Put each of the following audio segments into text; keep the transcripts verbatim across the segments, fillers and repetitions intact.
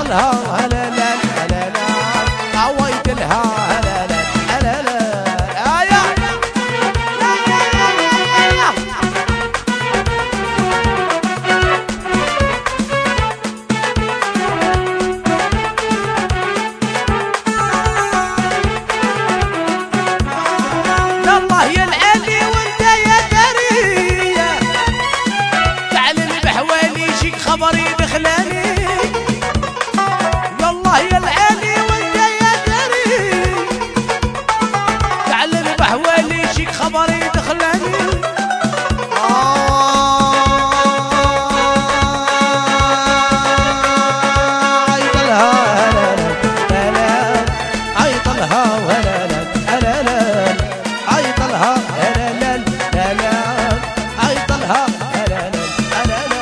عيطلها هلا لا هلا لا عويت لها هلا لا هلا لا يا الله يلعني وانت يا دريه تعلم بحوالي شيك خبري دخلاني والله يلعني وانت يا دريه تعلم بحوالي شيك خبري دخلاني عيطلها هلا لا عيطلها ولا لا هلا لا عيطلها هلا لا لا لا عيطلها هلا لا هلا لا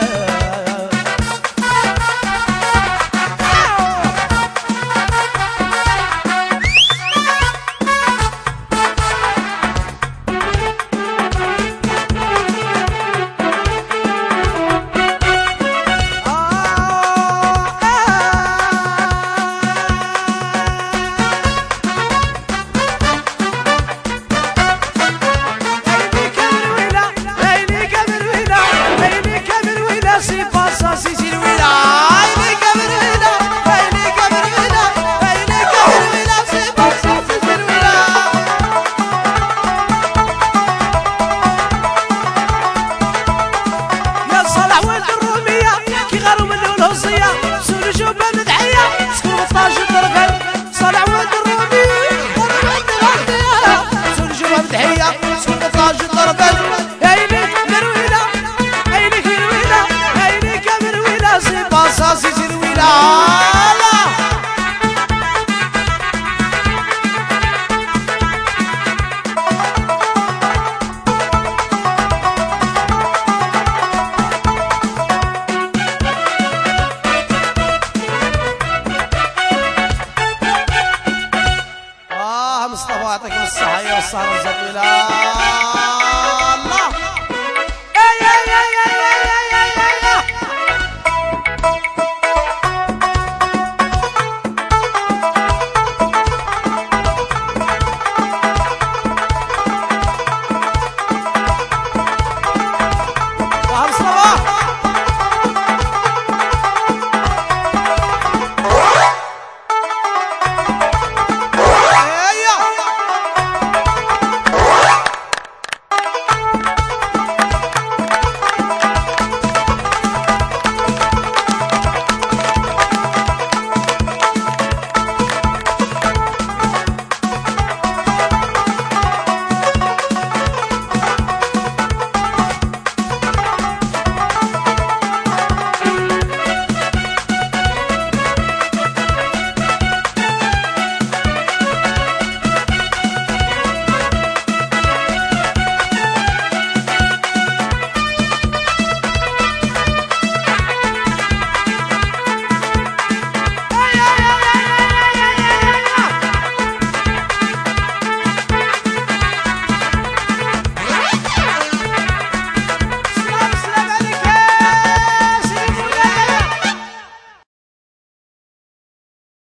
مصطفى يعطيكم الصحة والسهر والزبيلة.